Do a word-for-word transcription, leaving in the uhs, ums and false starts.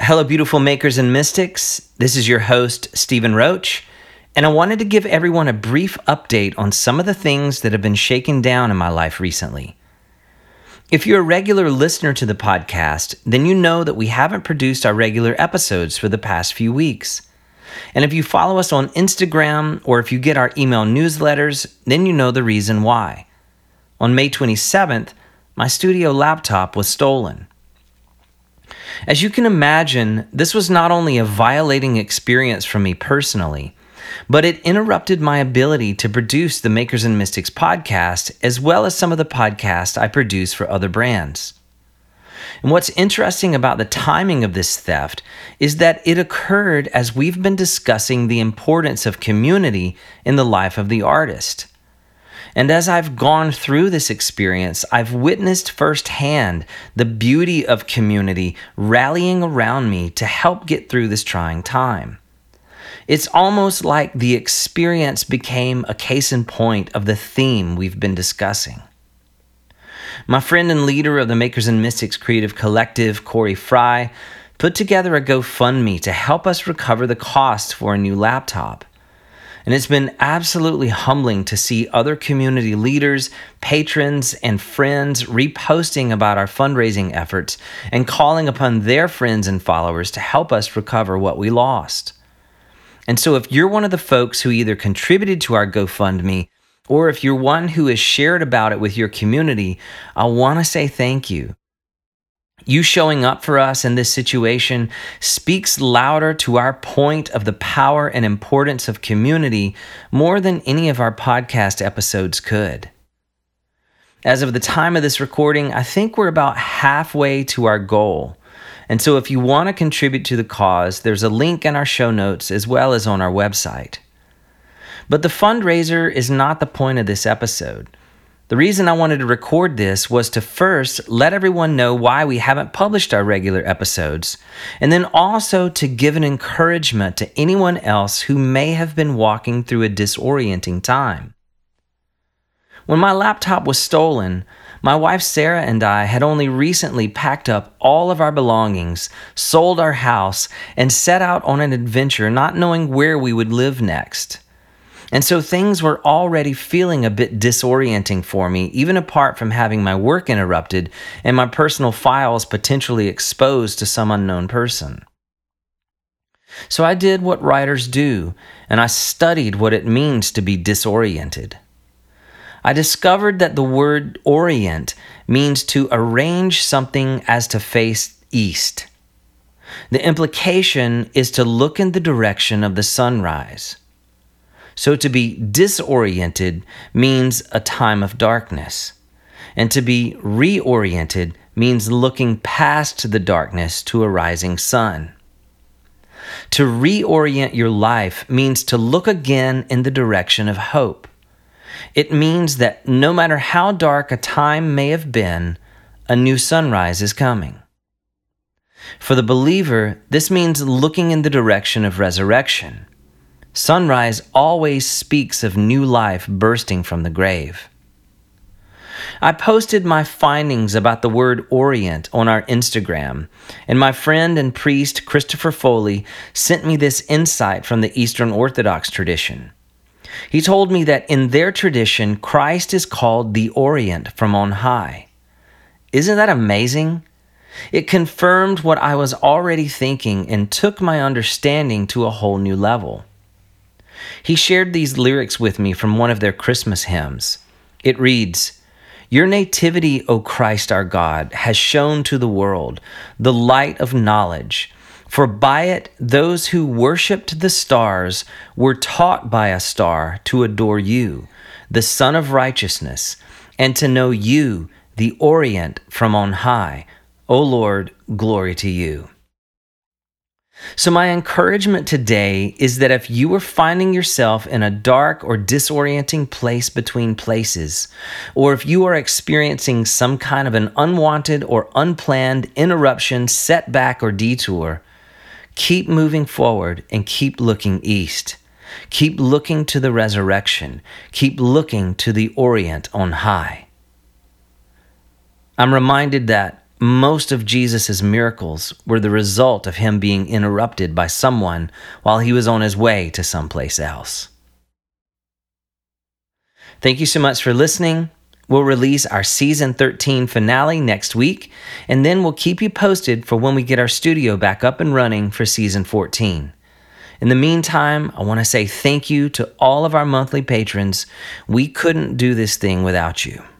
Hello, beautiful makers and mystics. This is your host, Stephen Roach, and I wanted to give everyone a brief update on some of the things that have been shaken down in my life recently. If you're a regular listener to the podcast, then you know that we haven't produced our regular episodes for the past few weeks. And if you follow us on Instagram or if you get our email newsletters, then you know the reason why. On May twenty-seventh, my studio laptop was stolen. As you can imagine, this was not only a violating experience for me personally, but it interrupted my ability to produce the Makers and Mystics podcast, as well as some of the podcasts I produce for other brands. And what's interesting about the timing of this theft is that it occurred as we've been discussing the importance of community in the life of the artist. And as I've gone through this experience, I've witnessed firsthand the beauty of community rallying around me to help get through this trying time. It's almost like the experience became a case in point of the theme we've been discussing. My friend and leader of the Makers and Mystics Creative Collective, Corey Fry, put together a GoFundMe to help us recover the costs for a new laptop. And it's been absolutely humbling to see other community leaders, patrons, and friends reposting about our fundraising efforts and calling upon their friends and followers to help us recover what we lost. And so if you're one of the folks who either contributed to our GoFundMe or if you're one who has shared about it with your community, I want to say thank you. You showing up for us in this situation speaks louder to our point of the power and importance of community more than any of our podcast episodes could. As of the time of this recording, I think we're about halfway to our goal. And so if you want to contribute to the cause, there's a link in our show notes as well as on our website. But the fundraiser is not the point of this episode. The reason I wanted to record this was to first let everyone know why we haven't published our regular episodes, and then also to give an encouragement to anyone else who may have been walking through a disorienting time. When my laptop was stolen, my wife Sarah and I had only recently packed up all of our belongings, sold our house, and set out on an adventure not knowing where we would live next. And so things were already feeling a bit disorienting for me, even apart from having my work interrupted and my personal files potentially exposed to some unknown person. So I did what writers do, and I studied what it means to be disoriented. I discovered that the word orient means to arrange something as to face east. The implication is to look in the direction of the sunrise. So to be disoriented means a time of darkness, and to be reoriented means looking past the darkness to a rising sun. To reorient your life means to look again in the direction of hope. It means that no matter how dark a time may have been, a new sunrise is coming. For the believer, this means looking in the direction of resurrection. Sunrise always speaks of new life bursting from the grave. I posted my findings about the word orient on our Instagram, and my friend and priest Christopher Foley sent me this insight from the Eastern Orthodox tradition. He told me that in their tradition, Christ is called the Orient from on high. Isn't that amazing? It confirmed what I was already thinking and took my understanding to a whole new level. He shared these lyrics with me from one of their Christmas hymns. It reads, "Your nativity, O Christ our God, has shown to the world the light of knowledge. For by it, those who worshipped the stars were taught by a star to adore you, the Son of Righteousness, and to know you, the Orient from on high. O Lord, glory to you." So my encouragement today is that if you are finding yourself in a dark or disorienting place between places, or if you are experiencing some kind of an unwanted or unplanned interruption, setback, or detour, keep moving forward and keep looking east. Keep looking to the resurrection. Keep looking to the Orient on high. I'm reminded that most of Jesus' miracles were the result of him being interrupted by someone while he was on his way to someplace else. Thank you so much for listening. We'll release our season thirteen finale next week, and then we'll keep you posted for when we get our studio back up and running for season fourteen. In the meantime, I want to say thank you to all of our monthly patrons. We couldn't do this thing without you.